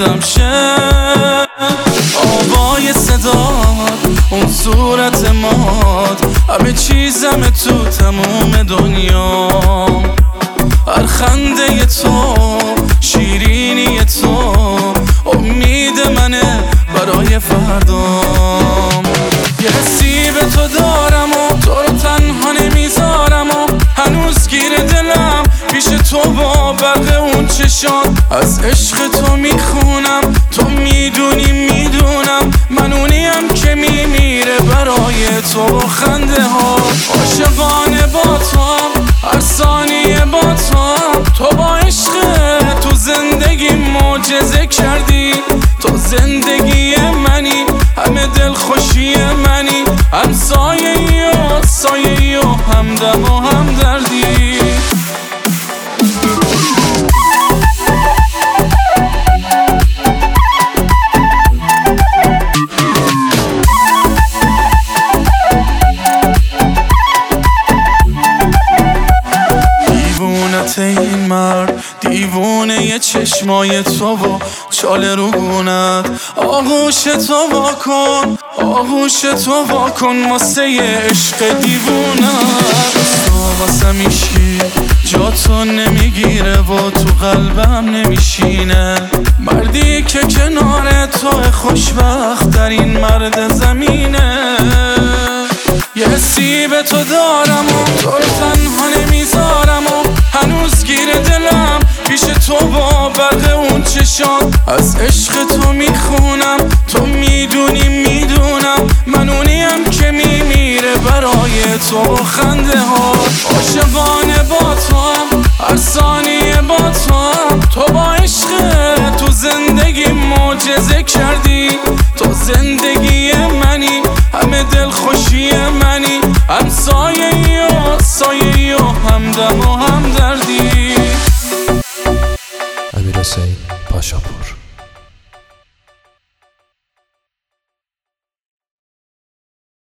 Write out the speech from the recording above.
آدم شه. آوای صدات، اون صورت مات، همه چیزم تو تموم دنیا. هر خنده تو، شیرینی تو، امید منه برای فردام. یه حسی به تو دارم و تو رو تنها نمیذارم و هنوز گیر دلم پیش تو با برق اون چشان. از عشق تو میخونم، تو میدونم من اونیم که میمیره برای تو با خنده ها. عاشقانه با تو هم، هر ثانیه با تو هم، تو با عشق تو زندگی معجزه کردی. تو زندگی منی، همه دل خوشی منی، همسایه‌ای و سایه‌ای و همدم و همدردی. این مرد دیوونه ی چشمای تو و چاله روبونت. آغوش تو واکن، آغوش تو واکن واسه ی عشق دیوونت. تو واسه میشی جا تو نمیگیره و تو قلبم نمیشینه. مردی که کنار تو خوشبخت در این مرد زمینه. یه حسی به تو دارم و تو رو تنها نمیذارم و هنوز گیر دلم پیش تو با برق اون چشان. از عشق تو میخونم، تو میدونم من اونیم که میمیره برای تو خنده ها. عاشقانه با تو هم، هر ثانیه با تو هم، تو با عشق تو زندگی معجزه کردی. تو زندگی منی، همه دل خوشی منی، همسایه‌ای و سایه‌ای و همدم و همدردی. امیرحسین پاشاپور.